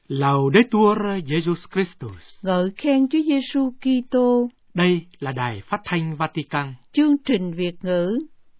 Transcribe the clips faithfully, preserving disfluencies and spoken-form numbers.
Laudetur Jesus Christus. Ngợi khen Chúa Giêsu Kitô. Đây là Đài Phát thanh Vatican. Chương trình Việt ngữ.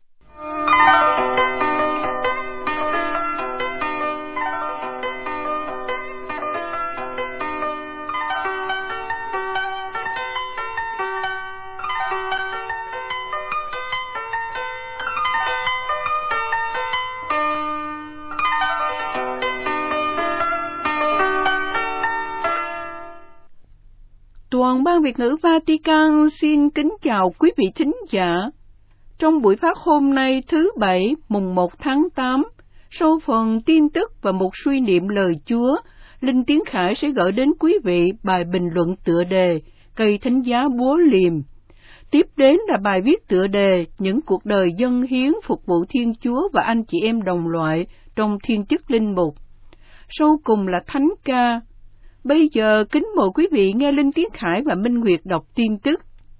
Toàn ban Việt ngữ Vatican xin kính chào quý vị thính giả. Trong buổi phát hôm nay thứ Bảy mùng một tháng tám, sau phần tin tức và một suy niệm lời Chúa, Linh Tiến Khải sẽ gửi đến quý vị bài bình luận tựa đề Cây Thánh Giá Búa Liềm. Tiếp đến là bài viết tựa đề Những cuộc đời dâng hiến phục vụ Thiên Chúa và anh chị em đồng loại trong thiên chức linh mục. Sau cùng là Thánh ca. Bây giờ kính mời quý vị nghe Linh Tiến Khải và Minh Nguyệt đọc tin tức.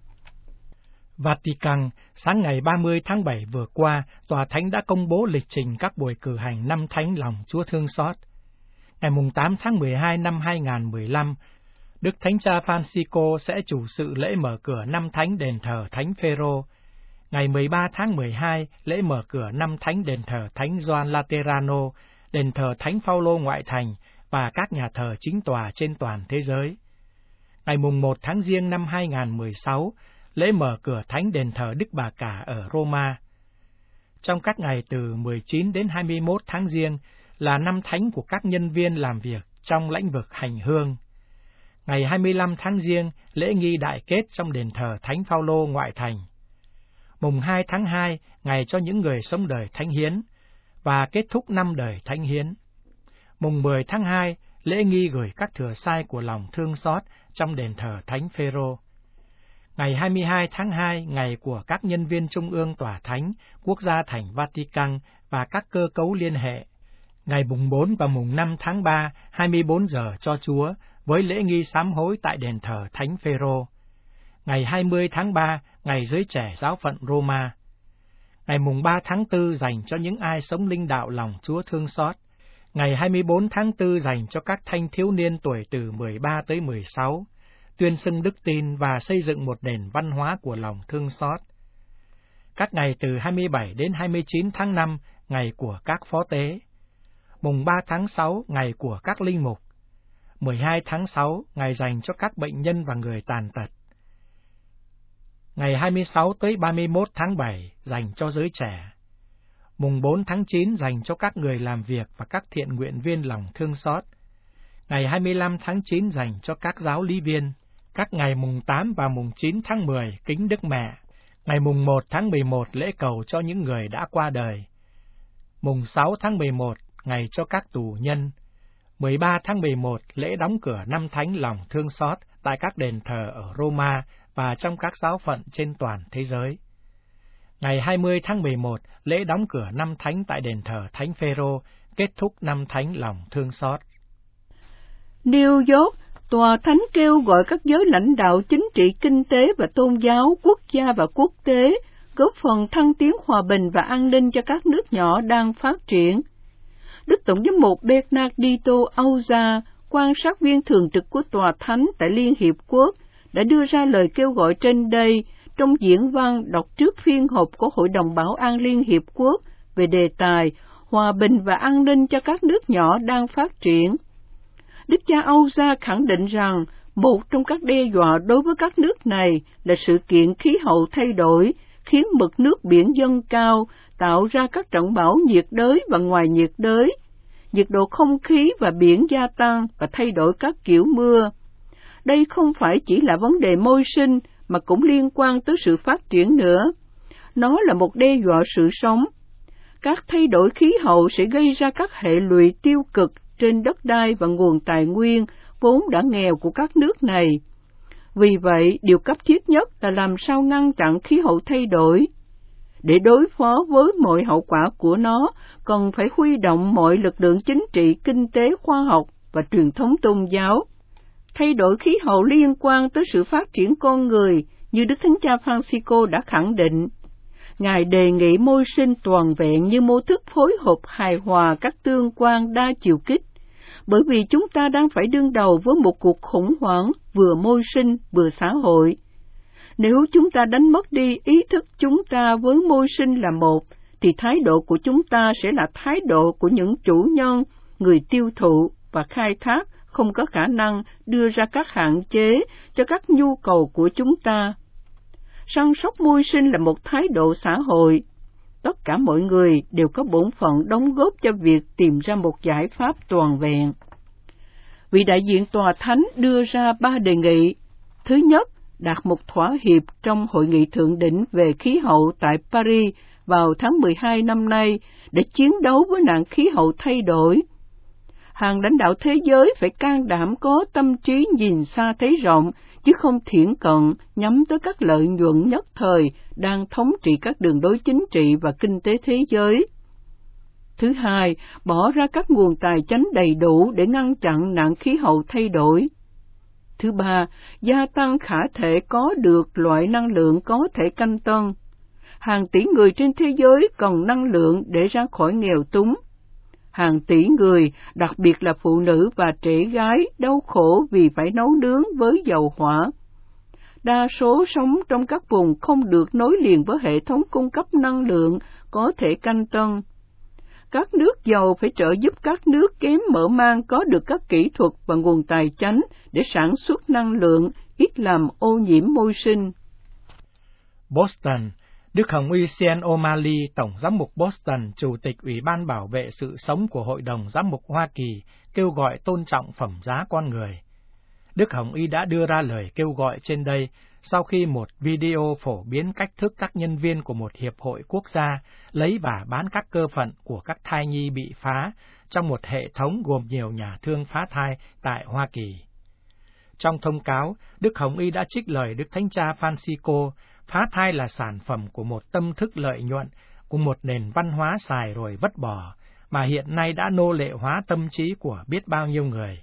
Vatican, sáng ngày ba mươi tháng bảy vừa qua, Tòa Thánh đã công bố lịch trình các buổi cử hành năm Thánh lòng Chúa thương xót. Ngày tám tháng mười hai năm hai nghìn không trăm mười lăm, Đức Thánh Cha Francisco sẽ chủ sự lễ mở cửa năm Thánh đền thờ Thánh Phêrô. Ngày mười ba tháng mười hai, lễ mở cửa năm Thánh đền thờ Thánh Gioan Laterano, đền thờ Thánh Phaolô ngoại thành và các nhà thờ chính tòa trên toàn thế giới. Ngày mùng một tháng Giêng năm hai nghìn không trăm mười sáu, lễ mở cửa Thánh đền thờ Đức Bà Cả ở Roma. Trong các ngày từ mười chín đến hai mươi mốt tháng Giêng là năm Thánh của các nhân viên làm việc trong lĩnh vực hành hương. Ngày hai mươi lăm tháng Giêng, lễ nghi đại kết trong đền thờ Thánh Phaolô ngoại thành. Mùng hai tháng hai, ngày cho những người sống đời thánh hiến, và kết thúc năm đời thánh hiến. Mùng mười tháng hai, lễ nghi gửi các thừa sai của lòng thương xót trong đền thờ Thánh Phêrô. Ngày hai mươi hai tháng hai, ngày của các nhân viên trung ương tòa thánh, quốc gia thành Vatican và các cơ cấu liên hệ. Ngày mùng bốn và mùng năm tháng ba, hai mươi bốn giờ cho Chúa, với lễ nghi sám hối tại đền thờ Thánh Phêrô. Ngày hai mươi tháng ba, ngày giới trẻ giáo phận Roma. Ngày mùng ba tháng tư dành cho những ai sống linh đạo lòng Chúa thương xót. Ngày hai mươi bốn tháng tư dành cho các thanh thiếu niên tuổi từ mười ba tới mười sáu, tuyên xưng đức tin và xây dựng một nền văn hóa của lòng thương xót. Các ngày từ hai mươi bảy đến hai mươi chín tháng năm, ngày của các phó tế. Mùng ba tháng sáu, ngày của các linh mục. mười hai tháng sáu, ngày dành cho các bệnh nhân và người tàn tật. Ngày hai mươi sáu tới ba mươi mốt tháng bảy, dành cho giới trẻ. Mùng bốn tháng chín dành cho các người làm việc và các thiện nguyện viên lòng thương xót. Ngày hai mươi lăm tháng chín dành cho các giáo lý viên. Các ngày mùng tám và mùng chín tháng mười kính Đức Mẹ. Ngày mùng một tháng mười một lễ cầu cho những người đã qua đời. Mùng sáu tháng mười một ngày cho các tù nhân. mười ba tháng mười một lễ đóng cửa năm Thánh lòng thương xót tại các đền thờ ở Roma và trong các giáo phận trên toàn thế giới. Ngày hai mươi tháng mười một, lễ đóng cửa năm Thánh tại đền thờ Thánh Phêrô, kết thúc năm Thánh lòng thương xót. New York, Tòa Thánh kêu gọi các giới lãnh đạo chính trị, kinh tế và tôn giáo, quốc gia và quốc tế, góp phần thăng tiến hòa bình và an ninh cho các nước nhỏ đang phát triển. Đức Tổng giám mục Bernardito Auza, quan sát viên thường trực của Tòa Thánh tại Liên Hiệp Quốc, đã đưa ra lời kêu gọi trên đây trong diễn văn đọc trước phiên họp của Hội đồng Bảo an Liên Hiệp Quốc về đề tài Hòa bình và an ninh cho các nước nhỏ đang phát triển. Đức cha Auza khẳng định rằng một trong các đe dọa đối với các nước này là sự kiện khí hậu thay đổi, khiến mực nước biển dâng cao, tạo ra các trận bão nhiệt đới và ngoài nhiệt đới, nhiệt độ không khí và biển gia tăng và thay đổi các kiểu mưa. Đây không phải chỉ là vấn đề môi sinh, mà cũng liên quan tới sự phát triển nữa. Nó là một đe dọa sự sống. Các thay đổi khí hậu sẽ gây ra các hệ lụy tiêu cực trên đất đai và nguồn tài nguyên vốn đã nghèo của các nước này. Vì vậy, điều cấp thiết nhất là làm sao ngăn chặn khí hậu thay đổi. Để đối phó với mọi hậu quả của nó, cần phải huy động mọi lực lượng chính trị, kinh tế, khoa học và truyền thống tôn giáo. Thay đổi khí hậu liên quan tới sự phát triển con người, như Đức Thánh Cha Francisco đã khẳng định. Ngài đề nghị môi sinh toàn vẹn như mô thức phối hợp hài hòa các tương quan đa chiều kích, bởi vì chúng ta đang phải đương đầu với một cuộc khủng hoảng vừa môi sinh vừa xã hội. Nếu chúng ta đánh mất đi ý thức chúng ta với môi sinh là một, thì thái độ của chúng ta sẽ là thái độ của những chủ nhân, người tiêu thụ và khai thác không có khả năng đưa ra các hạn chế cho các nhu cầu của chúng ta. Săn sóc môi sinh là một thái độ xã hội. Tất cả mọi người đều có bổn phận đóng góp cho việc tìm ra một giải pháp toàn vẹn. Vị đại diện tòa thánh đưa ra ba đề nghị. Thứ nhất, đạt một thỏa hiệp trong hội nghị thượng đỉnh về khí hậu tại Paris vào tháng mười hai năm nay để chiến đấu với nạn khí hậu thay đổi. Hàng lãnh đạo thế giới phải can đảm có tâm trí nhìn xa thấy rộng, chứ không thiển cận nhắm tới các lợi nhuận nhất thời đang thống trị các đường lối chính trị và kinh tế thế giới. Thứ hai, bỏ ra các nguồn tài chánh đầy đủ để ngăn chặn nạn khí hậu thay đổi. Thứ ba, gia tăng khả thể có được loại năng lượng có thể canh tân. Hàng tỷ người trên thế giới cần năng lượng để ra khỏi nghèo túng. Hàng tỷ người, đặc biệt là phụ nữ và trẻ gái, đau khổ vì phải nấu nướng với dầu hỏa. Đa số sống trong các vùng không được nối liền với hệ thống cung cấp năng lượng có thể canh tân. Các nước giàu phải trợ giúp các nước kém mở mang có được các kỹ thuật và nguồn tài chánh để sản xuất năng lượng, ít làm ô nhiễm môi sinh. Boston, Đức Hồng Y Sean O'Malley, Tổng giám mục Boston, Chủ tịch Ủy ban Bảo vệ sự sống của Hội đồng Giám mục Hoa Kỳ, kêu gọi tôn trọng phẩm giá con người. Đức Hồng Y đã đưa ra lời kêu gọi trên đây sau khi một video phổ biến cách thức các nhân viên của một hiệp hội quốc gia lấy và bán các cơ phận của các thai nhi bị phá trong một hệ thống gồm nhiều nhà thương phá thai tại Hoa Kỳ. Trong thông cáo, Đức Hồng Y đã trích lời Đức Thánh Cha Francisco, phá thai là sản phẩm của một tâm thức lợi nhuận, của một nền văn hóa xài rồi vứt bỏ, mà hiện nay đã nô lệ hóa tâm trí của biết bao nhiêu người.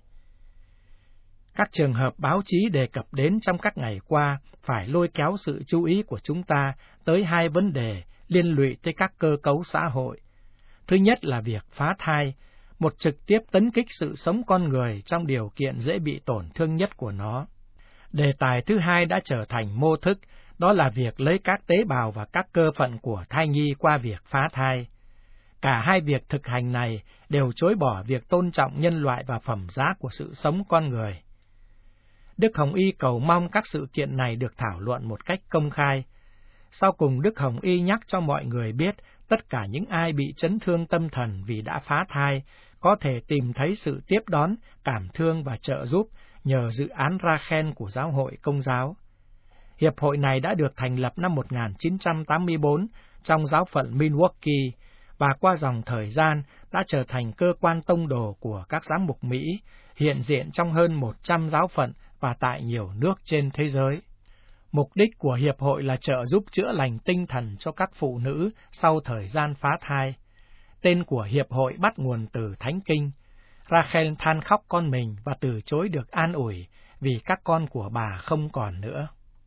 Các trường hợp báo chí đề cập đến trong các ngày qua phải lôi kéo sự chú ý của chúng ta tới hai vấn đề liên lụy tới các cơ cấu xã hội. Thứ nhất là việc phá thai, một trực tiếp tấn kích sự sống con người trong điều kiện dễ bị tổn thương nhất của nó. Đề tài thứ hai đã trở thành mô thức, đó là việc lấy các tế bào và các cơ phận của thai nhi qua việc phá thai. Cả hai việc thực hành này đều chối bỏ việc tôn trọng nhân loại và phẩm giá của sự sống con người. Đức Hồng Y cầu mong các sự kiện này được thảo luận một cách công khai. Sau cùng, Đức Hồng Y nhắc cho mọi người biết tất cả những ai bị chấn thương tâm thần vì đã phá thai có thể tìm thấy sự tiếp đón, cảm thương và trợ giúp nhờ dự án Rachel của Giáo hội Công giáo. Hiệp hội này đã được thành lập năm một nghìn chín trăm tám mươi tư trong giáo phận Milwaukee và qua dòng thời gian đã trở thành cơ quan tông đồ của các giám mục Mỹ, hiện diện trong hơn một trăm giáo phận và tại nhiều nước trên thế giới. Mục đích của Hiệp hội là trợ giúp chữa lành tinh thần cho các phụ nữ sau thời gian phá thai. Tên của Hiệp hội bắt nguồn từ Thánh Kinh. Rachel than khóc con mình và từ chối được an ủi vì các con của bà không còn nữa.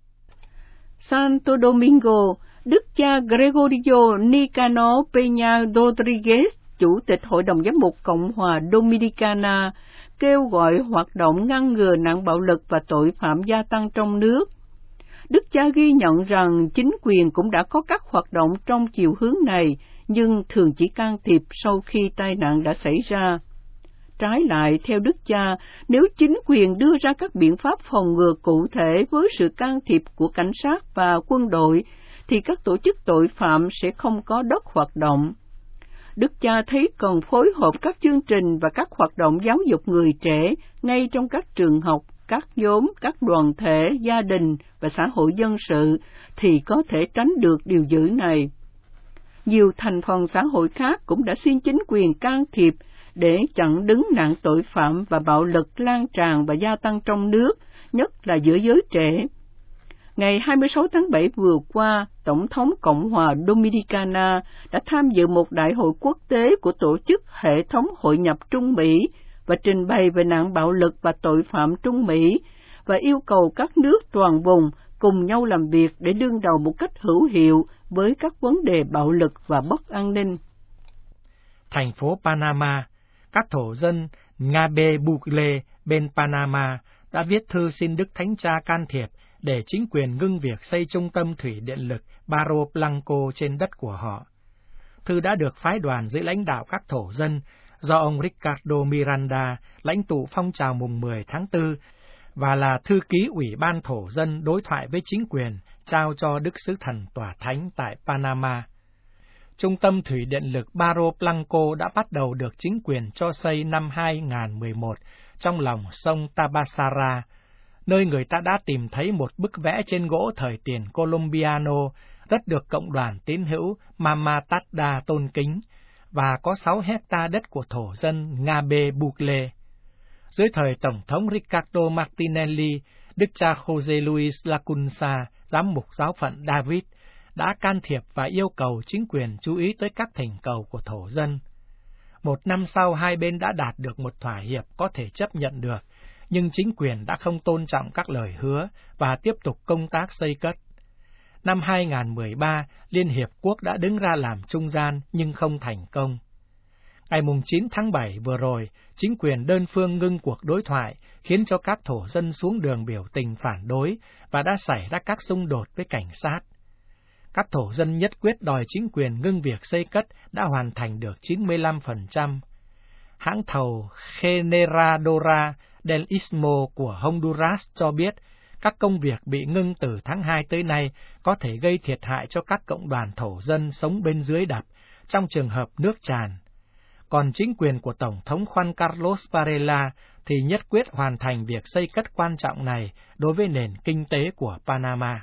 Santo Domingo, Đức cha Gregorio Nicanor Peña Rodriguez, Chủ tịch Hội đồng Giám mục Cộng hòa Dominicana, kêu gọi hoạt động ngăn ngừa nạn bạo lực và tội phạm gia tăng trong nước. Đức cha ghi nhận rằng chính quyền cũng đã có các hoạt động trong chiều hướng này, nhưng thường chỉ can thiệp sau khi tai nạn đã xảy ra. Trái lại, theo Đức cha, nếu chính quyền đưa ra các biện pháp phòng ngừa cụ thể với sự can thiệp của cảnh sát và quân đội, thì các tổ chức tội phạm sẽ không có đất hoạt động. Đức cha thấy cần phối hợp các chương trình và các hoạt động giáo dục người trẻ ngay trong các trường học, các nhóm, các đoàn thể, gia đình và xã hội dân sự thì có thể tránh được điều dữ này. Nhiều thành phần xã hội khác cũng đã xin chính quyền can thiệp để chặn đứng nạn tội phạm và bạo lực lan tràn và gia tăng trong nước, nhất là giữa giới trẻ. Ngày hai mươi sáu tháng bảy vừa qua, Tổng thống Cộng hòa Dominicana đã tham dự một đại hội quốc tế của tổ chức Hệ thống Hội nhập Trung Mỹ và trình bày về nạn bạo lực và tội phạm Trung Mỹ và yêu cầu các nước toàn vùng cùng nhau làm việc để đương đầu một cách hữu hiệu với các vấn đề bạo lực và bất an ninh. Thành phố Panama, các thổ dân Ngabe Bukele bên Panama đã viết thư xin Đức Thánh Cha can thiệp để chính quyền ngưng việc xây trung tâm thủy điện lực Barro Blanco trên đất của họ. Thư đã được phái đoàn dưới lãnh đạo các thổ dân do ông Ricardo Miranda, lãnh tụ phong trào mùng mười tháng tư, và là thư ký Ủy ban thổ dân đối thoại với chính quyền, trao cho Đức Sứ Thần Tòa Thánh tại Panama. Trung tâm thủy điện lực Barro Blanco đã bắt đầu được chính quyền cho xây năm hai nghìn không trăm mười một trong lòng sông Tabasara, nơi người ta đã tìm thấy một bức vẽ trên gỗ thời tiền Colombiano rất được cộng đoàn tín hữu Mama Tada tôn kính, và có sáu hecta đất của thổ dân Ngabe Bukele. Dưới thời Tổng thống Ricardo Martinelli, Đức cha Jose Luis Lacunza, giám mục giáo phận David, đã can thiệp và yêu cầu chính quyền chú ý tới các thỉnh cầu của thổ dân. Một năm sau, hai bên đã đạt được một thỏa hiệp có thể chấp nhận được, nhưng chính quyền đã không tôn trọng các lời hứa và tiếp tục công tác xây cất. Năm hai nghìn không trăm mười ba, Liên Hiệp Quốc đã đứng ra làm trung gian nhưng không thành công. Ngày chín tháng bảy vừa rồi, chính quyền đơn phương ngưng cuộc đối thoại, khiến cho các thổ dân xuống đường biểu tình phản đối và đã xảy ra các xung đột với cảnh sát. Các thổ dân nhất quyết đòi chính quyền ngưng việc xây cất đã hoàn thành được chín mươi lăm phần trăm. Hãng thầu Generadora del Istmo của Honduras cho biết các công việc bị ngưng từ tháng hai tới nay có thể gây thiệt hại cho các cộng đoàn thổ dân sống bên dưới đập trong trường hợp nước tràn. Còn chính quyền của Tổng thống Juan Carlos Varela thì nhất quyết hoàn thành việc xây cất quan trọng này đối với nền kinh tế của Panama.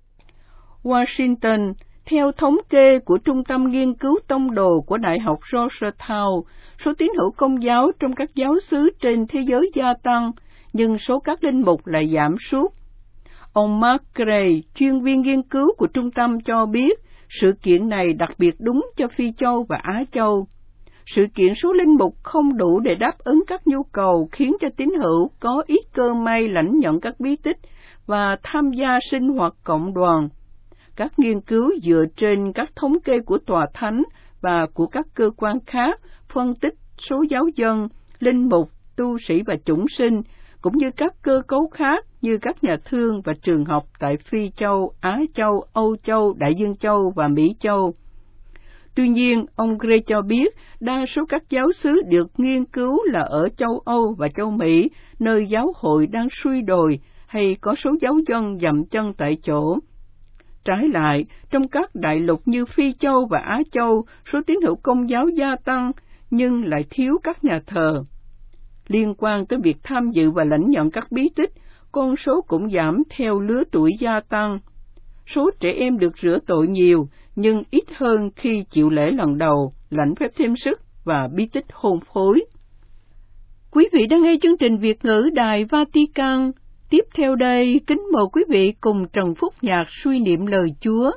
Washington, theo thống kê của Trung tâm Nghiên cứu Tông đồ của Đại học Georgetown, số tín hữu Công giáo trong các giáo xứ trên thế giới gia tăng, nhưng số các linh mục lại giảm sút. Ông Mark Gray, chuyên viên nghiên cứu của trung tâm cho biết, sự kiện này đặc biệt đúng cho Phi Châu và Á Châu. Sự kiện số linh mục không đủ để đáp ứng các nhu cầu khiến cho tín hữu có ít cơ may lãnh nhận các bí tích và tham gia sinh hoạt cộng đoàn. Các nghiên cứu dựa trên các thống kê của Tòa Thánh và của các cơ quan khác phân tích số giáo dân, linh mục, tu sĩ và chủng sinh, cũng như các cơ cấu khác như các nhà thương và trường học tại Phi Châu, Á Châu, Âu Châu, Đại Dương Châu và Mỹ Châu. Tuy nhiên, ông Gray cho biết đa số các giáo xứ được nghiên cứu là ở châu Âu và châu Mỹ, nơi giáo hội đang suy đồi hay có số giáo dân dậm chân tại chỗ. Trái lại, trong các đại lục như Phi Châu và Á Châu, số tín hữu Công giáo gia tăng, nhưng lại thiếu các nhà thờ. Liên quan tới việc tham dự và lãnh nhận các bí tích, con số cũng giảm theo lứa tuổi gia tăng. Số trẻ em được rửa tội nhiều, nhưng ít hơn khi chịu lễ lần đầu, lãnh phép thêm sức và bí tích hôn phối. Quý vị đang nghe chương trình Việt ngữ Đài Vatican. Tiếp theo đây, kính mời quý vị cùng Trần Phúc Nhạc suy niệm lời Chúa.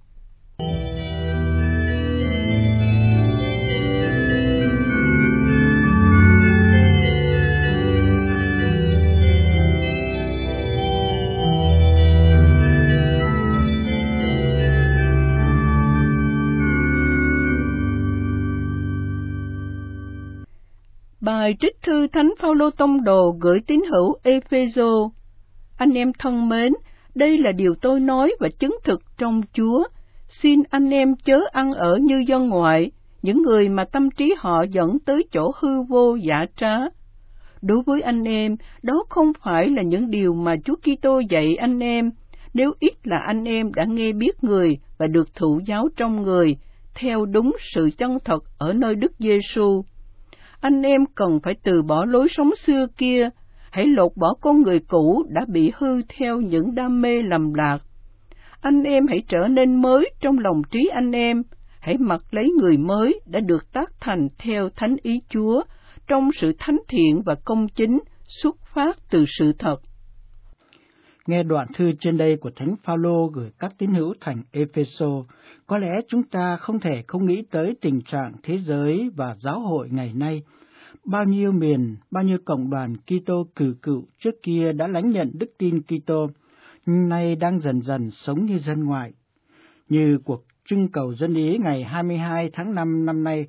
Bài trích thư Thánh Phaolô Tông đồ gửi tín hữu Ê-phê-sô. Anh em thân mến, đây là điều tôi nói và chứng thực trong Chúa. Xin anh em chớ ăn ở như dân ngoại, những người mà tâm trí họ dẫn tới chỗ hư vô giả trá. Đối với anh em, đó không phải là những điều mà Chúa Kitô dạy anh em, nếu ít là anh em đã nghe biết người và được thụ giáo trong người, theo đúng sự chân thật ở nơi Đức Giê-xu. Anh em cần phải từ bỏ lối sống xưa kia, hãy lột bỏ con người cũ đã bị hư theo những đam mê lầm lạc. Anh em hãy trở nên mới trong lòng trí anh em, hãy mặc lấy người mới đã được tác thành theo thánh ý Chúa, trong sự thánh thiện và công chính, xuất phát từ sự thật. Nghe đoạn thư trên đây của Thánh Phaolô gửi các tín hữu thành Ê-phê-sô, có lẽ chúng ta không thể không nghĩ tới tình trạng thế giới và giáo hội ngày nay. Bao nhiêu miền, bao nhiêu cộng đoàn Kitô cử cựu trước kia đã lãnh nhận đức tin Kitô, nay đang dần dần sống như dân ngoại. Như cuộc trưng cầu dân Ý ngày hai mươi hai tháng năm năm nay,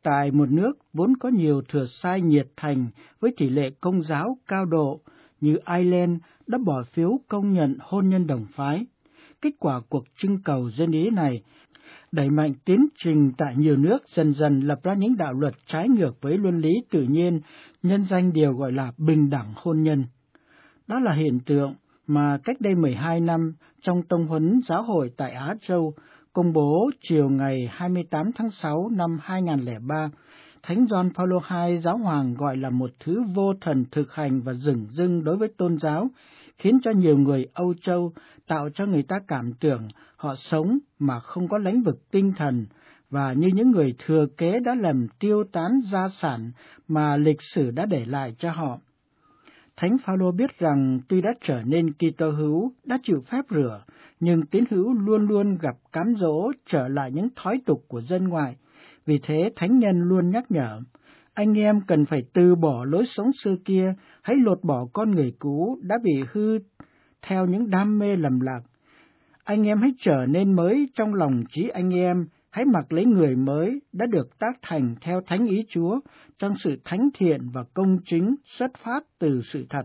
tại một nước vốn có nhiều thừa sai nhiệt thành với tỷ lệ công giáo cao độ như Ireland đã bỏ phiếu công nhận hôn nhân đồng phái. Kết quả cuộc trưng cầu dân Ý này đẩy mạnh tiến trình tại nhiều nước dần dần lập ra những đạo luật trái ngược với luân lý tự nhiên, nhân danh điều gọi là bình đẳng hôn nhân. Đó là hiện tượng mà cách đây mười hai năm trong tông huấn giáo hội tại Á Châu, công bố chiều ngày hai mươi tám tháng sáu năm hai nghìn không trăm lẻ ba, Thánh Gioan Phaolô đệ nhị giáo hoàng gọi là một thứ vô thần thực hành và dửng dưng đối với tôn giáo, khiến cho nhiều người Âu Châu tạo cho người ta cảm tưởng họ sống mà không có lãnh vực tinh thần, và như những người thừa kế đã làm tiêu tán gia sản mà lịch sử đã để lại cho họ. Thánh Phaolô biết rằng tuy đã trở nên Kitô hữu, đã chịu phép rửa, nhưng tín hữu luôn luôn gặp cám dỗ trở lại những thói tục của dân ngoại. Vì thế thánh nhân luôn nhắc nhở, anh em cần phải từ bỏ lối sống xưa kia, hãy lột bỏ con người cũ đã bị hư theo những đam mê lầm lạc. Anh em hãy trở nên mới trong lòng trí anh em, hãy mặc lấy người mới đã được tác thành theo thánh ý Chúa, trong sự thánh thiện và công chính xuất phát từ sự thật.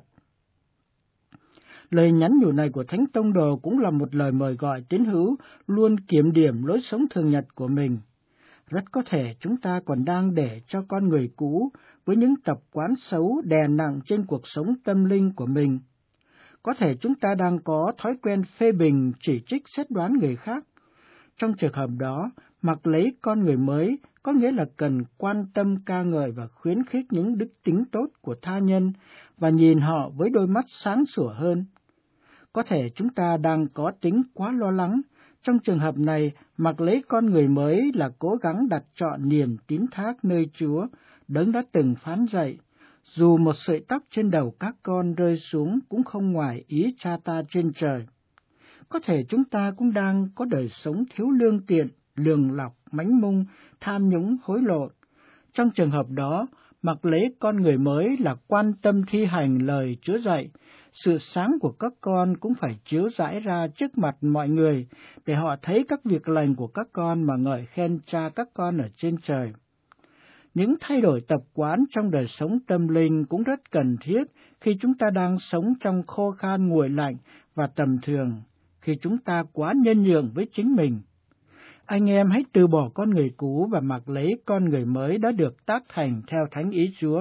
Lời nhắn nhủ này của Thánh Tông Đồ cũng là một lời mời gọi tín hữu luôn kiểm điểm lối sống thường nhật của mình. Rất có thể chúng ta còn đang để cho con người cũ với những tập quán xấu đè nặng trên cuộc sống tâm linh của mình. Có thể chúng ta đang có thói quen phê bình, chỉ trích, xét đoán người khác. Trong trường hợp đó, mặc lấy con người mới có nghĩa là cần quan tâm ca ngợi và khuyến khích những đức tính tốt của tha nhân và nhìn họ với đôi mắt sáng sủa hơn. Có thể chúng ta đang có tính quá lo lắng. Trong trường hợp này, mặc lấy con người mới là cố gắng đặt trọn niềm tín thác nơi Chúa, Đấng đã từng phán dạy, dù một sợi tóc trên đầu các con rơi xuống cũng không ngoài ý Cha ta trên trời. Có thể chúng ta cũng đang có đời sống thiếu lương thiện, lường lọc, mánh mung, tham nhũng, hối lộ. Trong trường hợp đó, mặc lấy con người mới là quan tâm thi hành lời Chúa dạy. Sự sáng của các con cũng phải chiếu rãi ra trước mặt mọi người, để họ thấy các việc lành của các con mà ngợi khen Cha các con ở trên trời. Những thay đổi tập quán trong đời sống tâm linh cũng rất cần thiết khi chúng ta đang sống trong khô khan nguội lạnh và tầm thường, khi chúng ta quá nhân nhượng với chính mình. Anh em hãy từ bỏ con người cũ và mặc lấy con người mới đã được tác thành theo thánh ý Chúa.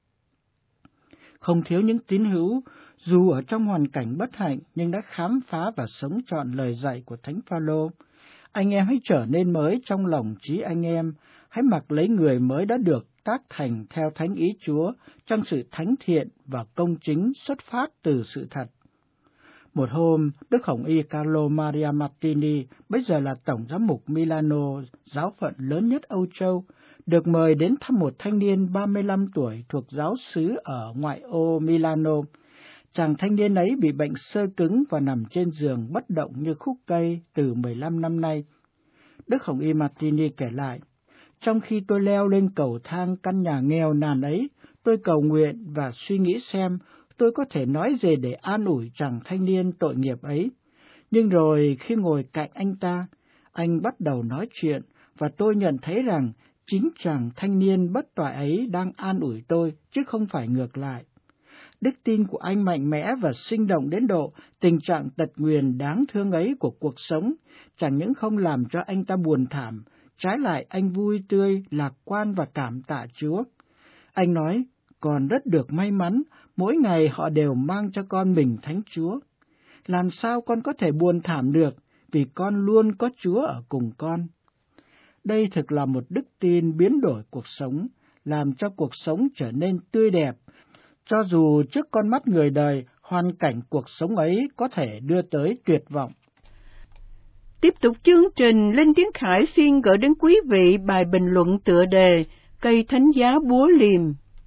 Không thiếu những tín hữu, dù ở trong hoàn cảnh bất hạnh nhưng đã khám phá và sống trọn lời dạy của Thánh Phaolô. Anh em hãy trở nên mới trong lòng trí anh em, hãy mặc lấy người mới đã được tác thành theo thánh ý Chúa trong sự thánh thiện và công chính xuất phát từ sự thật. Một hôm, Đức Hồng Y Carlo Maria Martini, bây giờ là Tổng giám mục Milano, giáo phận lớn nhất Âu Châu, được mời đến thăm một thanh niên ba mươi lăm tuổi thuộc giáo xứ ở ngoại ô Milano. Chàng thanh niên ấy bị bệnh xơ cứng và nằm trên giường bất động như khúc cây từ mười lăm năm nay. Đức Hồng Y Martini kể lại, trong khi tôi leo lên cầu thang căn nhà nghèo nàn ấy, tôi cầu nguyện và suy nghĩ xem tôi có thể nói gì để an ủi chàng thanh niên tội nghiệp ấy. Nhưng rồi khi ngồi cạnh anh ta, anh bắt đầu nói chuyện và tôi nhận thấy rằng chính chàng thanh niên bất toại ấy đang an ủi tôi, chứ không phải ngược lại. Đức tin của anh mạnh mẽ và sinh động đến độ tình trạng tật nguyền đáng thương ấy của cuộc sống chẳng những không làm cho anh ta buồn thảm, trái lại anh vui tươi, lạc quan và cảm tạ Chúa. Anh nói, còn rất được may mắn, mỗi ngày họ đều mang cho con mình Thánh Chúa. Làm sao con có thể buồn thảm được, vì con luôn có Chúa ở cùng con. Đây thực là một đức tin biến đổi cuộc sống, làm cho cuộc sống trở nên tươi đẹp, cho dù trước con mắt người đời, hoàn cảnh cuộc sống ấy có thể đưa tới tuyệt vọng. Tiếp tục chương trình, Linh Tiến Khải xin gửi đến quý vị bài bình luận tựa đề Cây Thánh Giá Búa Liềm.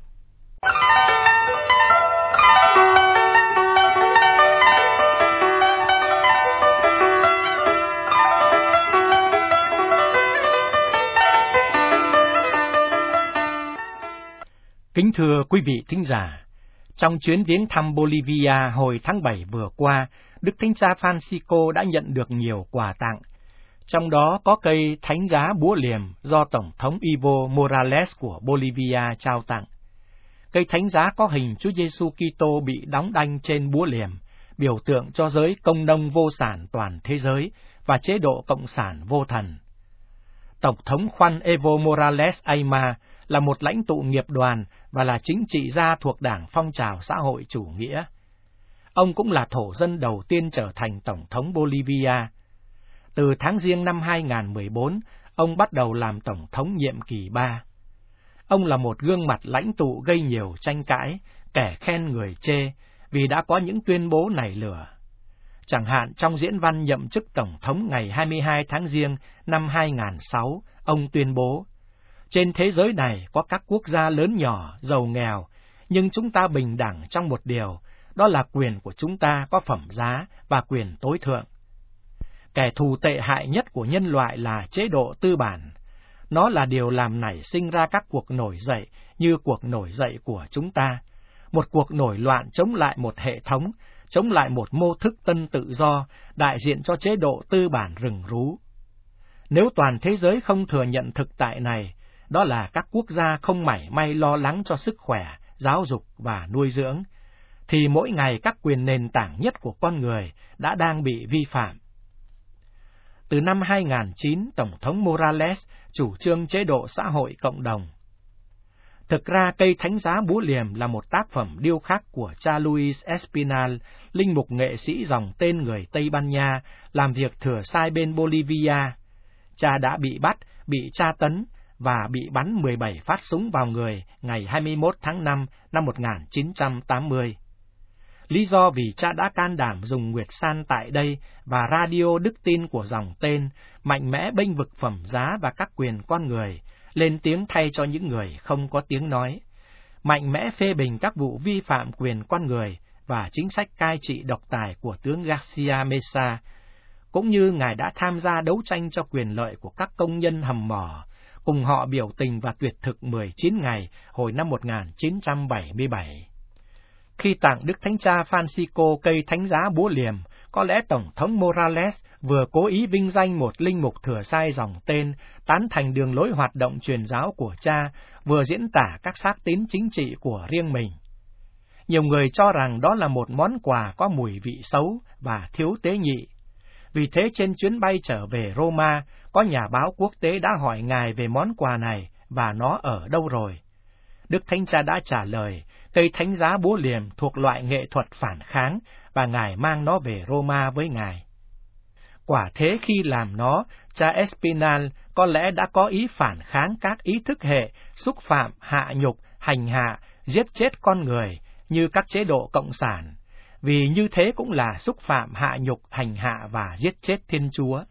Kính thưa quý vị thính giả, trong chuyến viếng thăm Bolivia hồi tháng bảy vừa qua, Đức Thánh Cha Francisco đã nhận được nhiều quà tặng. Trong đó có cây thánh giá búa liềm do Tổng thống Evo Morales của Bolivia trao tặng. Cây thánh giá có hình Chúa Giêsu Kitô bị đóng đanh trên búa liềm, biểu tượng cho giới công nông vô sản toàn thế giới và chế độ cộng sản vô thần. Tổng thống Juan Evo Morales Ayma là một lãnh tụ nghiệp đoàn và là chính trị gia thuộc Đảng Phong trào xã hội chủ nghĩa. Ông cũng là thổ dân đầu tiên trở thành Tổng thống Bolivia. Từ tháng Giêng năm hai nghìn không trăm mười bốn, ông bắt đầu làm Tổng thống nhiệm kỳ ba. Ông là một gương mặt lãnh tụ gây nhiều tranh cãi, kẻ khen người chê, vì đã có những tuyên bố nảy lửa. Chẳng hạn trong diễn văn nhậm chức Tổng thống ngày hai mươi hai tháng Giêng năm hai nghìn không trăm lẻ sáu, ông tuyên bố, trên thế giới này có các quốc gia lớn nhỏ, giàu nghèo, nhưng chúng ta bình đẳng trong một điều, đó là quyền của chúng ta có phẩm giá và quyền tối thượng. Kẻ thù tệ hại nhất của nhân loại là chế độ tư bản. Nó là điều làm nảy sinh ra các cuộc nổi dậy như cuộc nổi dậy của chúng ta, một cuộc nổi loạn chống lại một hệ thống, chống lại một mô thức tân tự do, đại diện cho chế độ tư bản rừng rú. Nếu toàn thế giới không thừa nhận thực tại này, đó là các quốc gia không mảy may lo lắng cho sức khỏe, giáo dục và nuôi dưỡng, thì mỗi ngày các quyền nền tảng nhất của con người đã đang bị vi phạm. Từ năm hai nghìn không trăm lẻ chín, Tổng thống Morales chủ trương chế độ xã hội cộng đồng. Thực ra cây thánh giá búa liềm là một tác phẩm điêu khắc của cha Luis Espinal, linh mục nghệ sĩ dòng tên người Tây Ban Nha, làm việc thừa sai bên Bolivia. Cha đã bị bắt, bị tra tấn và bị bắn mười bảy phát súng vào người ngày hai mươi mốt tháng năm năm một nghìn chín trăm tám mươi. Lý do vì cha đã can đảm dùng nguyệt san tại đây và radio đức tin của dòng tên, mạnh mẽ bênh vực phẩm giá và các quyền con người, lên tiếng thay cho những người không có tiếng nói, mạnh mẽ phê bình các vụ vi phạm quyền con người và chính sách cai trị độc tài của tướng Garcia Mesa, cũng như Ngài đã tham gia đấu tranh cho quyền lợi của các công nhân hầm mỏ, cùng họ biểu tình và tuyệt thực mười chín ngày hồi năm một nghìn chín trăm bảy mươi bảy. Khi tặng Đức Thánh Cha Francisco cây thánh giá búa liềm, có lẽ Tổng thống Morales vừa cố ý vinh danh một linh mục thừa sai dòng tên, tán thành đường lối hoạt động truyền giáo của cha, vừa diễn tả các xác tín chính trị của riêng mình. Nhiều người cho rằng đó là một món quà có mùi vị xấu và thiếu tế nhị. Vì thế trên chuyến bay trở về Roma, có nhà báo quốc tế đã hỏi Ngài về món quà này và nó ở đâu rồi. Đức Thánh Cha đã trả lời, cây thánh giá búa liềm thuộc loại nghệ thuật phản kháng và Ngài mang nó về Roma với Ngài. Quả thế khi làm nó, cha Espinal có lẽ đã có ý phản kháng các ý thức hệ, xúc phạm, hạ nhục, hành hạ, giết chết con người như các chế độ cộng sản, vì như thế cũng là xúc phạm, hạ nhục, hành hạ và giết chết Thiên Chúa.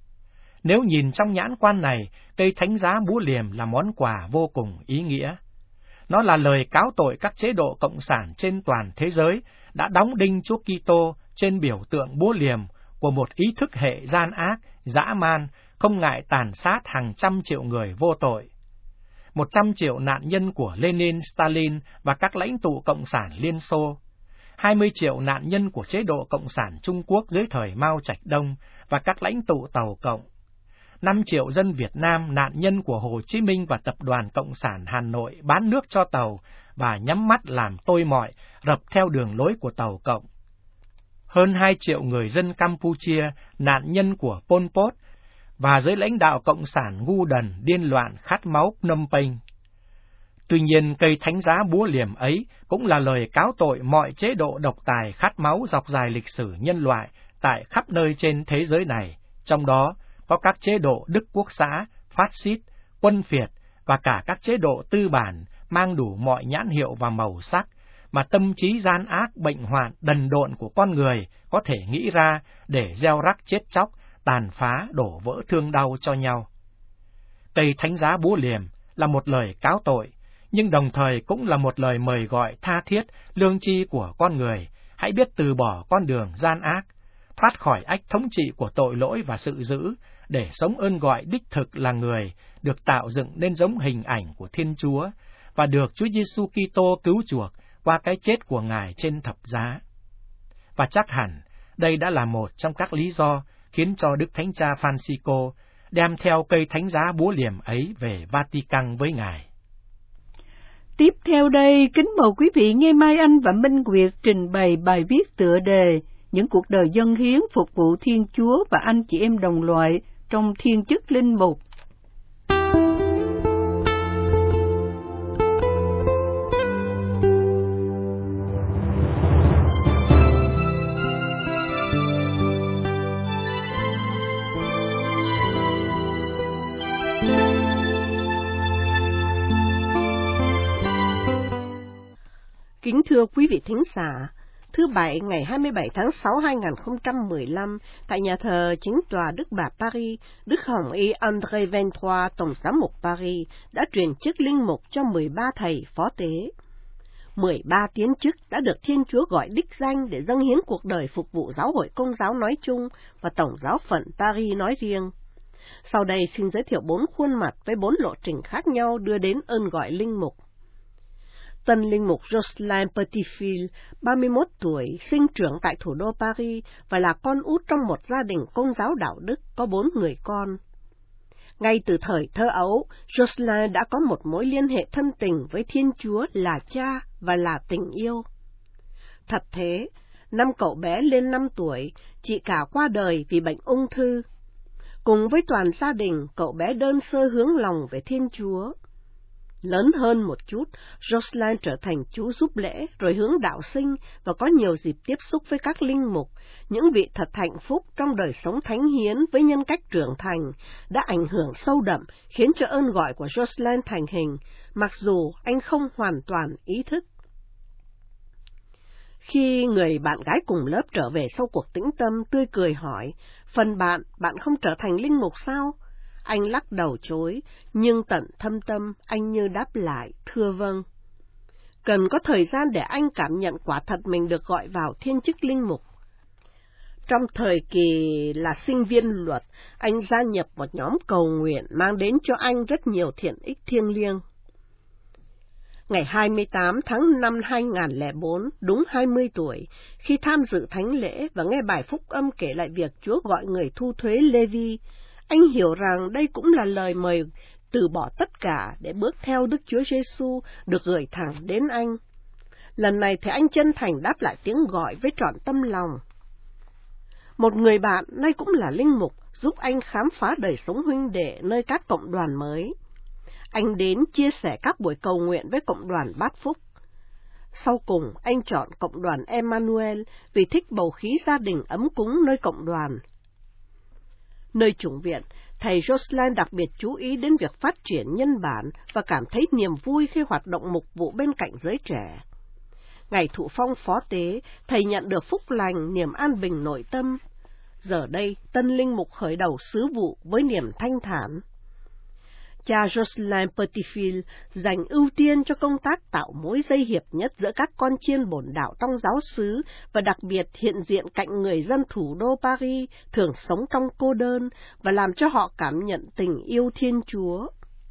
Nếu nhìn trong nhãn quan này, cây thánh giá búa liềm là món quà vô cùng ý nghĩa. Nó là lời cáo tội các chế độ cộng sản trên toàn thế giới đã đóng đinh Chúa Kitô trên biểu tượng búa liềm của một ý thức hệ gian ác, dã man, không ngại tàn sát hàng trăm triệu người vô tội. Một trăm triệu nạn nhân của Lenin, Stalin và các lãnh tụ cộng sản Liên Xô, hai mươi triệu nạn nhân của chế độ cộng sản Trung Quốc dưới thời Mao Trạch Đông và các lãnh tụ Tàu Cộng, năm triệu dân Việt Nam nạn nhân của Hồ Chí Minh và Tập đoàn Cộng sản Hà Nội bán nước cho Tàu và nhắm mắt làm tôi mọi, rập theo đường lối của Tàu Cộng. Hơn hai triệu người dân Campuchia nạn nhân của Pol Pot và giới lãnh đạo Cộng sản ngu đần điên loạn khát máu Phnom Penh. Tuy nhiên, cây thánh giá búa liềm ấy cũng là lời cáo tội mọi chế độ độc tài khát máu dọc dài lịch sử nhân loại tại khắp nơi trên thế giới này, trong đó có các chế độ Đức Quốc xã, Phát xít, quân phiệt và cả các chế độ tư bản mang đủ mọi nhãn hiệu và màu sắc mà tâm trí gian ác, bệnh hoạn, đần độn của con người có thể nghĩ ra để gieo rắc chết chóc, tàn phá, đổ vỡ thương đau cho nhau. Cây thánh giá búa liềm là một lời cáo tội, nhưng đồng thời cũng là một lời mời gọi tha thiết, lương tri của con người, hãy biết từ bỏ con đường gian ác, thoát khỏi ách thống trị của tội lỗi và sự dữ, để sống ơn gọi đích thực là người, được tạo dựng nên giống hình ảnh của Thiên Chúa, và được Chúa Giêsu Kitô cứu chuộc qua cái chết của Ngài trên thập giá. Và chắc hẳn, đây đã là một trong các lý do khiến cho Đức Thánh Cha Francisco đem theo cây thánh giá búa liềm ấy về Vatican với Ngài. Tiếp theo đây, kính mời quý vị nghe Mai Anh và Minh Nguyệt trình bày bài viết tựa đề Những cuộc đời dâng hiến phục vụ Thiên Chúa và anh chị em đồng loại trong thiên chức linh mục. Kính thưa quý vị thính giả, thứ Bảy ngày hai mươi bảy tháng sáu năm hai nghìn không trăm mười lăm, tại nhà thờ Chính tòa Đức Bà Paris, Đức Hồng Y André Vingt-Trois, Tổng giám mục Paris, đã truyền chức linh mục cho mười ba thầy phó tế. mười ba tiến chức đã được Thiên Chúa gọi đích danh để dâng hiến cuộc đời phục vụ giáo hội Công giáo nói chung và Tổng giáo phận Paris nói riêng. Sau đây xin giới thiệu bốn khuôn mặt với bốn lộ trình khác nhau đưa đến ơn gọi linh mục. Tân linh mục Jocelyn Petitfil, ba mươi mốt tuổi, sinh trưởng tại thủ đô Paris và là con út trong một gia đình Công giáo đạo đức có bốn người con. Ngay từ thời thơ ấu, Jocelyn đã có một mối liên hệ thân tình với Thiên Chúa là cha và là tình yêu. Thật thế, năm cậu bé lên năm tuổi, chị cả qua đời vì bệnh ung thư. Cùng với toàn gia đình, cậu bé đơn sơ hướng lòng về Thiên Chúa. Lớn hơn một chút, Jocelyn trở thành chú giúp lễ, rồi hướng đạo sinh và có nhiều dịp tiếp xúc với các linh mục, những vị thật hạnh phúc trong đời sống thánh hiến với nhân cách trưởng thành, đã ảnh hưởng sâu đậm, khiến cho ơn gọi của Jocelyn thành hình, mặc dù anh không hoàn toàn ý thức. Khi người bạn gái cùng lớp trở về sau cuộc tĩnh tâm, tươi cười hỏi, phần bạn, bạn không trở thành linh mục sao? Anh lắc đầu chối, nhưng tận thâm tâm anh như đáp lại, thưa vâng. Cần có thời gian để anh cảm nhận quả thật mình được gọi vào thiên chức linh mục. Trong thời kỳ là sinh viên luật, anh gia nhập một nhóm cầu nguyện mang đến cho anh rất nhiều thiện ích thiêng liêng. Ngày hai mươi tám tháng năm năm hai nghìn không trăm lẻ bốn, đúng hai mươi tuổi, khi tham dự thánh lễ và nghe bài phúc âm kể lại việc Chúa gọi người thu thuế Lê-vi, anh hiểu rằng đây cũng là lời mời từ bỏ tất cả để bước theo Đức Chúa Giêsu được gửi thẳng đến anh. Lần này thì anh chân thành đáp lại tiếng gọi với trọn tâm lòng. Một người bạn nay cũng là linh mục giúp anh khám phá đời sống huynh đệ nơi các cộng đoàn mới. Anh đến chia sẻ các buổi cầu nguyện với cộng đoàn Bát Phúc. Sau cùng, anh chọn cộng đoàn Emmanuel vì thích bầu khí gia đình ấm cúng nơi cộng đoàn. Nơi chủng viện, thầy Jocelyn đặc biệt chú ý đến việc phát triển nhân bản và cảm thấy niềm vui khi hoạt động mục vụ bên cạnh giới trẻ. Ngày thụ phong phó tế, thầy nhận được phúc lành, niềm an bình nội tâm. Giờ đây, tân linh mục khởi đầu sứ vụ với niềm thanh thản. Cha Jocelyn Petitfil dành ưu tiên cho công tác tạo mối dây hiệp nhất giữa các con chiên bổn đạo trong giáo xứ và đặc biệt hiện diện cạnh người dân thủ đô Paris thường sống trong cô đơn và làm cho họ cảm nhận tình yêu Thiên Chúa.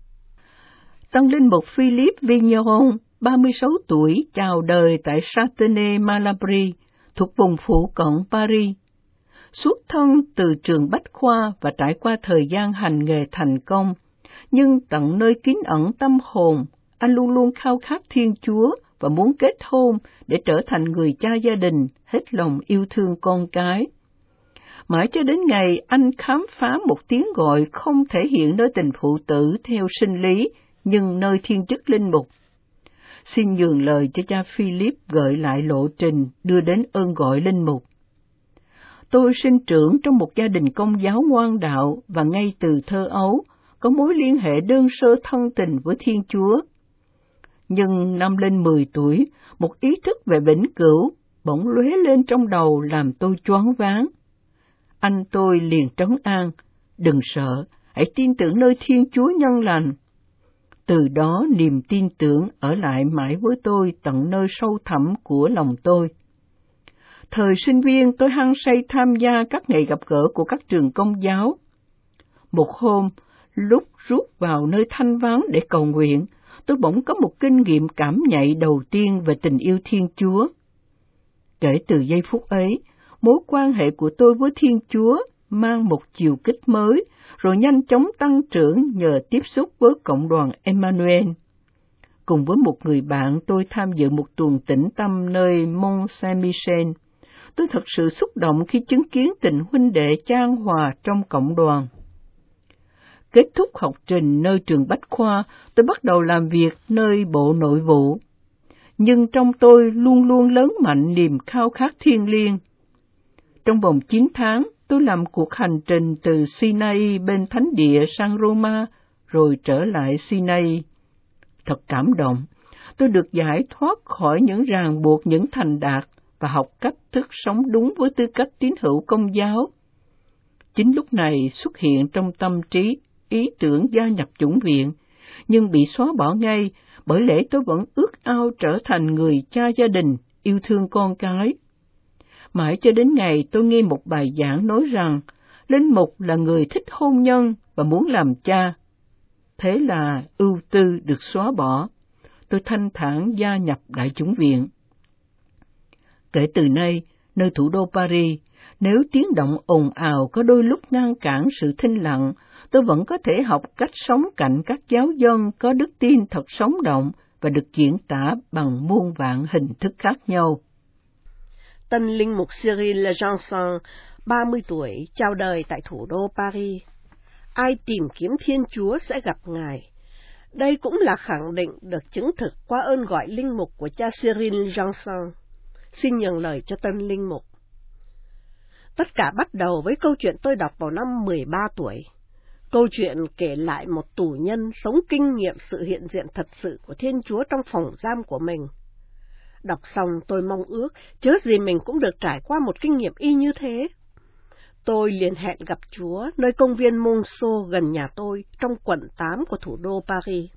Tân linh mục Philippe Vigneron, ba mươi sáu tuổi, chào đời tại Châtenay-Malabry, thuộc vùng phụ cận Paris. Xuất thân từ trường Bách Khoa và trải qua thời gian hành nghề thành công, nhưng tận nơi kín ẩn tâm hồn, anh luôn luôn khao khát Thiên Chúa và muốn kết hôn để trở thành người cha gia đình, hết lòng yêu thương con cái. Mãi cho đến ngày anh khám phá một tiếng gọi không thể hiện nơi tình phụ tử theo sinh lý, nhưng nơi thiên chức linh mục. Xin nhường lời cho cha Philip gợi lại lộ trình đưa đến ơn gọi linh mục. Tôi sinh trưởng trong một gia đình Công giáo ngoan đạo và ngay từ thơ ấu có mối liên hệ đơn sơ thân tình với Thiên Chúa. Nhưng năm lên mười tuổi, một ý thức về vĩnh cửu bỗng lóe lên trong đầu làm tôi choáng váng. Anh tôi liền trấn an, đừng sợ, hãy tin tưởng nơi Thiên Chúa nhân lành. Từ đó niềm tin tưởng ở lại mãi với tôi tận nơi sâu thẳm của lòng tôi. Thời sinh viên tôi hăng say tham gia các ngày gặp gỡ của các trường Công giáo. Một hôm, lúc rút vào nơi thanh vắng để cầu nguyện, tôi bỗng có một kinh nghiệm cảm nhạy đầu tiên về tình yêu Thiên Chúa. Kể từ giây phút ấy, mối quan hệ của tôi với Thiên Chúa mang một chiều kích mới, rồi nhanh chóng tăng trưởng nhờ tiếp xúc với cộng đoàn Emmanuel. Cùng với một người bạn, tôi tham dự một tuần tĩnh tâm nơi Mont Saint-Michel. Tôi thật sự xúc động khi chứng kiến tình huynh đệ chan hòa trong cộng đoàn. Kết thúc học trình nơi trường Bách Khoa, tôi bắt đầu làm việc nơi Bộ Nội vụ. Nhưng trong tôi luôn luôn lớn mạnh niềm khao khát thiêng liêng. Trong vòng chín tháng, tôi làm cuộc hành trình từ Sinai bên thánh địa sang Roma, rồi trở lại Sinai. Thật cảm động, tôi được giải thoát khỏi những ràng buộc những thành đạt và học cách thức sống đúng với tư cách tín hữu Công giáo. Chính lúc này xuất hiện trong tâm trí ý tưởng gia nhập chủng viện, nhưng bị xóa bỏ ngay, bởi lẽ tôi vẫn ước ao trở thành người cha gia đình, yêu thương con cái. Mãi cho đến ngày tôi nghe một bài giảng nói rằng, linh mục là người thích hôn nhân và muốn làm cha. Thế là ưu tư được xóa bỏ. Tôi thanh thản gia nhập đại chủng viện. Kể từ nay, nơi thủ đô Paris, nếu tiếng động ồn ào có đôi lúc ngăn cản sự thinh lặng, tôi vẫn có thể học cách sống cạnh các giáo dân có đức tin thật sống động và được diễn tả bằng muôn vạn hình thức khác nhau. Tân linh mục Cyril Janson, ba mươi tuổi, chào đời tại thủ đô Paris. Ai tìm kiếm Thiên Chúa sẽ gặp Ngài. Đây cũng là khẳng định được chứng thực qua ơn gọi linh mục của cha Cyril Janson. Xin nhường lời cho tân linh mục. Tất cả bắt đầu với câu chuyện tôi đọc vào năm mười ba tuổi. Câu chuyện kể lại một tù nhân sống kinh nghiệm sự hiện diện thật sự của Thiên Chúa trong phòng giam của mình. Đọc xong tôi mong ước, chớ gì mình cũng được trải qua một kinh nghiệm y như thế. Tôi liền hẹn gặp Chúa nơi công viên Monceau gần nhà tôi trong quận tám của thủ đô Paris.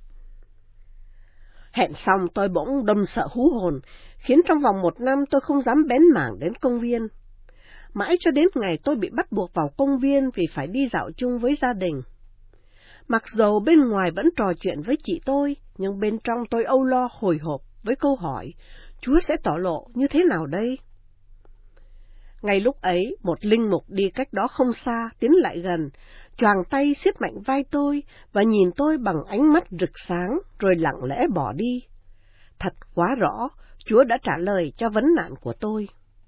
Hẹn xong tôi bỗng đâm sợ hú hồn, khiến trong vòng một năm tôi không dám bén mảng đến công viên. Mãi cho đến ngày tôi bị bắt buộc vào công viên vì phải đi dạo chung với gia đình. Mặc dầu bên ngoài vẫn trò chuyện với chị tôi, nhưng bên trong tôi âu lo hồi hộp với câu hỏi, Chúa sẽ tỏ lộ như thế nào đây? Ngay lúc ấy, một linh mục đi cách đó không xa, tiến lại gần, choàng tay siết mạnh vai tôi và nhìn tôi bằng ánh mắt rực sáng, rồi lặng lẽ bỏ đi. Thật quá rõ, Chúa đã trả lời cho vấn nạn của tôi.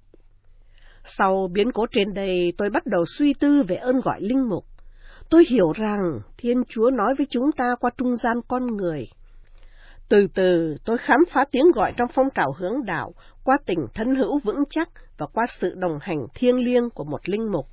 Sau biến cố trên đây, tôi bắt đầu suy tư về ơn gọi linh mục. Tôi hiểu rằng Thiên Chúa nói với chúng ta qua trung gian con người. Từ từ, tôi khám phá tiếng gọi trong phong trào hướng đạo qua tình thân hữu vững chắc và qua sự đồng hành thiêng liêng của một linh mục.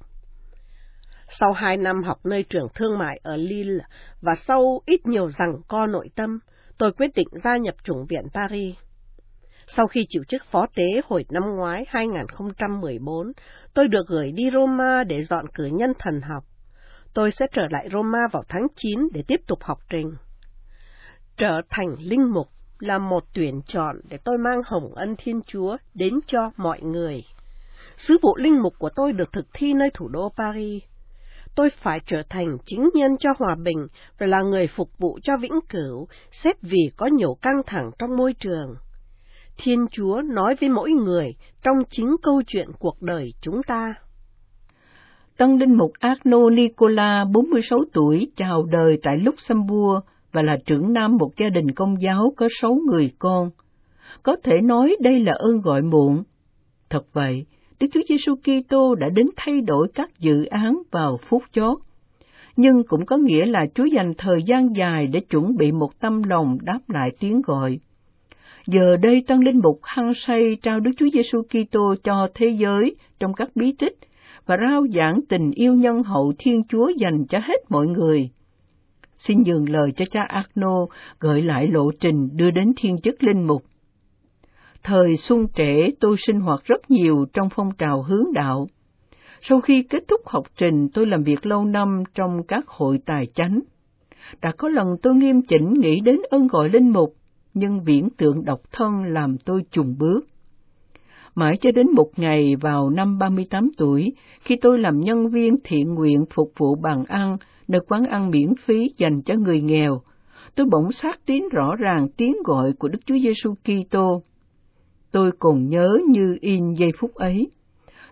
Sau hai năm học nơi trường thương mại ở Lille và sau ít nhiều giằng co nội tâm, tôi quyết định gia nhập chủng viện Paris. Sau khi chịu chức phó tế hồi năm ngoái hai nghìn không trăm mười bốn, tôi được gửi đi Roma để dọn cử nhân thần học. Tôi sẽ trở lại Roma vào tháng chín để tiếp tục học trình. Trở thành linh mục là một tuyển chọn để tôi mang hồng ân Thiên Chúa đến cho mọi người. Sứ vụ linh mục của tôi được thực thi nơi thủ đô Paris. Tôi phải trở thành chứng nhân cho hòa bình và là người phục vụ cho vĩnh cửu, xét vì có nhiều căng thẳng trong môi trường. Thiên Chúa nói với mỗi người trong chính câu chuyện cuộc đời chúng ta. Tân linh mục Arnaud Nicolas, bốn mươi sáu tuổi, chào đời tại Luxembourg và là trưởng nam một gia đình Công giáo có sáu người con. Có thể nói đây là ơn gọi muộn. Thật vậy, Đức Chúa Giêsu Kitô đã đến thay đổi các dự án vào phút chót. Nhưng cũng có nghĩa là Chúa dành thời gian dài để chuẩn bị một tâm lòng đáp lại tiếng gọi. Giờ đây Tân linh mục hăng say trao Đức Chúa Giêsu Kitô cho thế giới trong các bí tích và rao giảng tình yêu nhân hậu Thiên Chúa dành cho hết mọi người. Xin nhường lời cho cha Arnaud gợi lại lộ trình đưa đến thiên chức linh mục. Thời xuân trẻ tôi sinh hoạt rất nhiều trong phong trào hướng đạo. Sau khi kết thúc học trình, tôi làm việc lâu năm trong các hội tài chánh. Đã có lần tôi nghiêm chỉnh nghĩ đến ơn gọi linh mục, nhưng viễn tượng độc thân làm tôi chùn bước. Mãi cho đến một ngày vào năm ba mươi tám tuổi, khi tôi làm nhân viên thiện nguyện phục vụ bàn ăn, nơi quán ăn miễn phí dành cho người nghèo, tôi bỗng xác tín rõ ràng tiếng gọi của Đức Chúa Giêsu Kitô. Tôi còn nhớ như in giây phút ấy.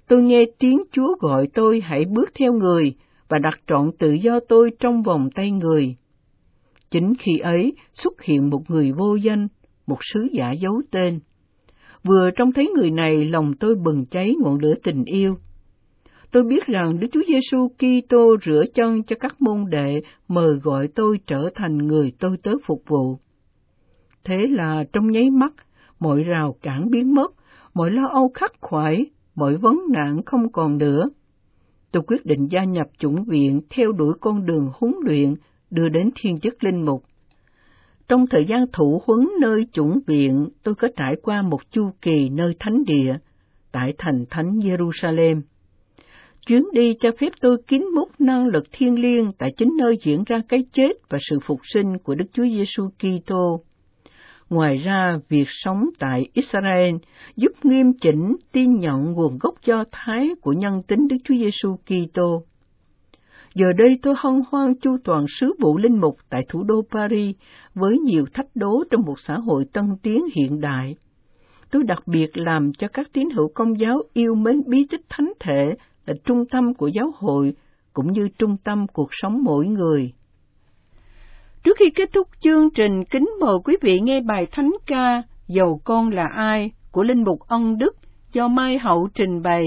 tôi nghe tiếng Chúa gọi tôi hãy bước theo người và đặt trọn tự do tôi trong vòng tay người. Chính khi ấy xuất hiện một người vô danh, một sứ giả giấu tên. Vừa trông thấy người này, lòng tôi bừng cháy ngọn lửa tình yêu. Tôi biết rằng Đức Chúa Giêsu Kitô rửa chân cho các môn đệ, mời gọi tôi trở thành người tôi tớ phục vụ. Thế là trong nháy mắt, mọi rào cản biến mất, mọi lo âu khắc khoải, mọi vấn nạn không còn nữa. Tôi quyết định gia nhập chủng viện, theo đuổi con đường huấn luyện, đưa đến thiên chức linh mục. Trong thời gian thụ huấn nơi chủng viện, tôi có trải qua một chu kỳ nơi thánh địa, tại thành thánh Jerusalem. Chuyến đi cho phép tôi kín múc năng lực thiêng liêng tại chính nơi diễn ra cái chết và sự phục sinh của Đức Chúa Giêsu Kitô. Ngoài ra, việc sống tại Israel giúp nghiêm chỉnh tin nhận nguồn gốc Do Thái của nhân tính Đức Chúa Giêsu Kitô. Giờ đây tôi hân hoan chu toàn sứ vụ linh mục tại thủ đô Paris với nhiều thách đố trong một xã hội tân tiến hiện đại. Tôi đặc biệt làm cho các tín hữu Công giáo yêu mến bí tích thánh thể là trung tâm của giáo hội, cũng như trung tâm cuộc sống mỗi người. Trước khi kết thúc chương trình, kính mời quý vị nghe bài thánh ca Dầu Con Là Ai của linh mục Ân Đức do Mai Hậu trình bày.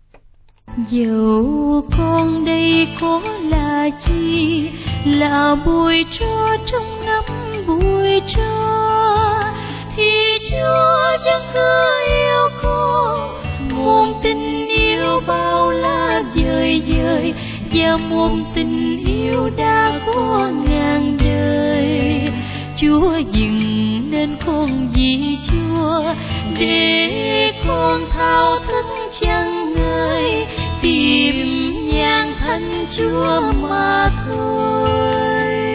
Dầu con đây có là chi, là bụi tro trong năm bụi tro, thì Chúa vẫn cứ yêu con, muôn tình yêu bao la vời vời, và muôn tình yêu đã có ngàn đời. Chúa dừng nên con vì Chúa, để con thao thức chẳng ngơi, tìm nhang thân Chúa mà thôi.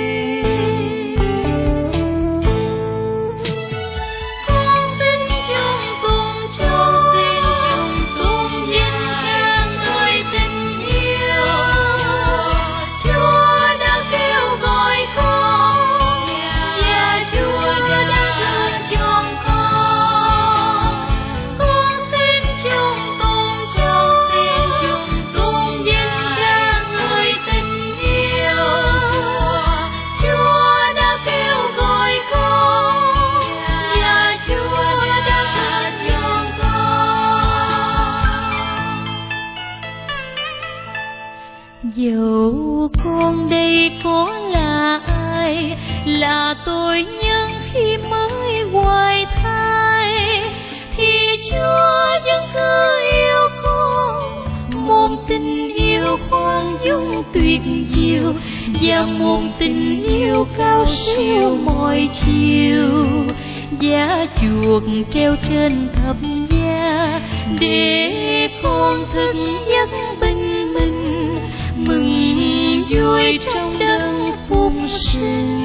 Con xin chung cùng cho xin chung cùng danh ca người tình yêu. Chúa đã kêu gọi con, và Chúa đã đã chọn con. Con xin chung cùng cho xin chung cùng danh ca người tình yêu. Chúa đã kêu gọi con, và Chúa đã đã chọn con. Dẫu con đây có là ai, là tội nhân khi mới hoài thai, thì Chúa vẫn cứ yêu con, một tình yêu khoan dung tuyệt diệu, và một tình yêu cao siêu mọi chiều. Giá chuộc treo trên thập giá, để con thức giấc bình minh, mừng vui trong đấng phục sinh.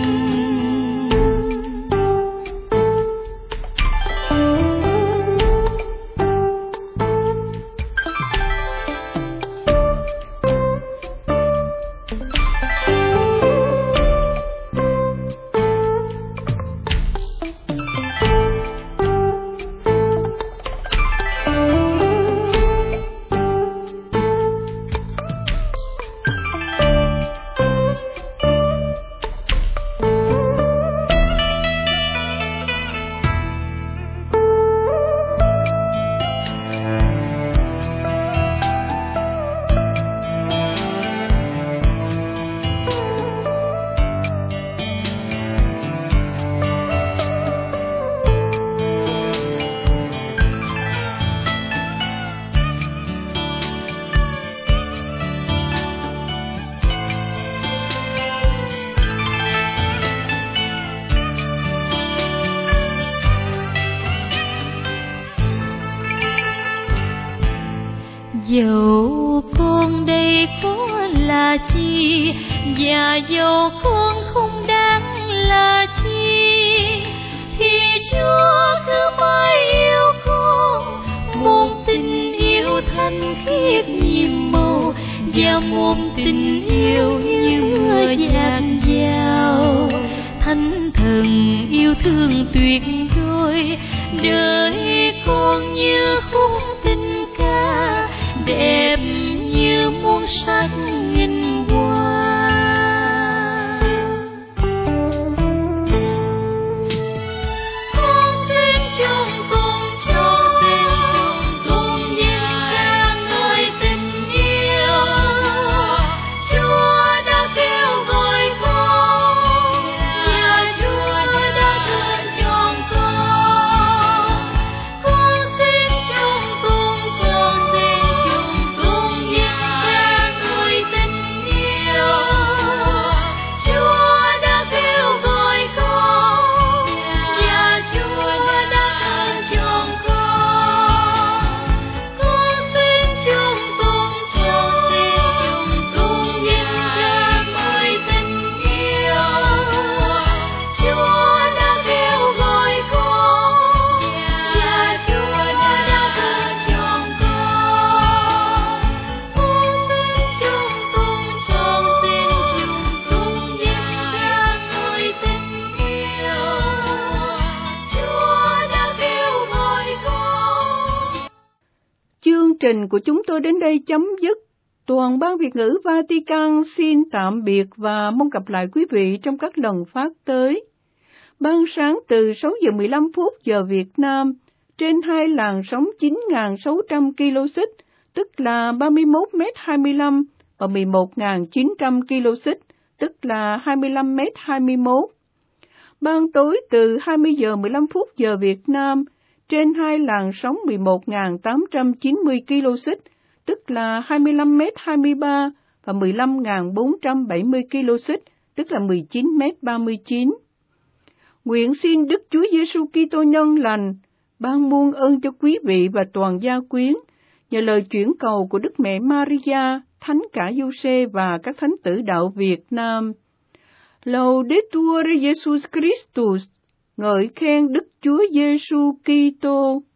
Dẫu con đây có là chi, và dẫu con không đáng là chi, thì Chúa cứ mãi yêu con, một tình yêu thanh khiết nhiệm màu, và một tình yêu như mưa dạt dào. Thánh thần yêu thương tuyệt đối, đời con như khúc tình ca, sách nghìn hoa. Con xin chung cùng cho xin chung cùng nhìn ra người tình yêu. Chúa đã kêu gọi con và Chúa đã lựa chọn con. Con xin chung cùng cho xin chung cùng nhìn ra người tình yêu. Chúa đã kêu gọi con và Chúa đã lựa chọn con. Con xin chung cùng cho xin chung cùng nhìn ra người tình yêu. Chúa đã kêu gọi con và Chúa đã lựa chọn con. Con xin chung cùng cho xin chung cùng nhìn ra người tình yêu. Chúa đã kêu gọi con. Chương trình của chúng tôi đến đây chấm dứt. Toàn ban Việt ngữ Vatican xin tạm biệt và mong gặp lại quý vị trong các lần phát tới. Ban sáng từ sáu giờ mười lăm phút giờ Việt Nam trên hai làn sóng chín nghìn sáu trăm ki lô xích, tức là ba mươi mốt mét hai mươi lăm và mười một nghìn chín trăm ki lô xích, tức là hai mươi lăm mét hai mươi mốt. Ban tối từ hai mươi giờ mười lăm phút giờ Việt Nam trên hai làn sóng mười một nghìn tám trăm chín mươi ki lô xích, tức là hai mươi lăm mét hai mươi ba và mười lăm nghìn bốn trăm bảy mươi ki lô xích, tức là mười chín mét ba mươi chín. Nguyện xin Đức Chúa Giêsu Kitô nhân lành ban muôn ơn cho quý vị và toàn gia quyến, nhờ lời chuyển cầu của Đức Mẹ Maria, Thánh cả Giuse và các thánh tử đạo Việt Nam. Laudetur Jesus Christus, ngợi khen Đức Chúa Giêsu Kitô.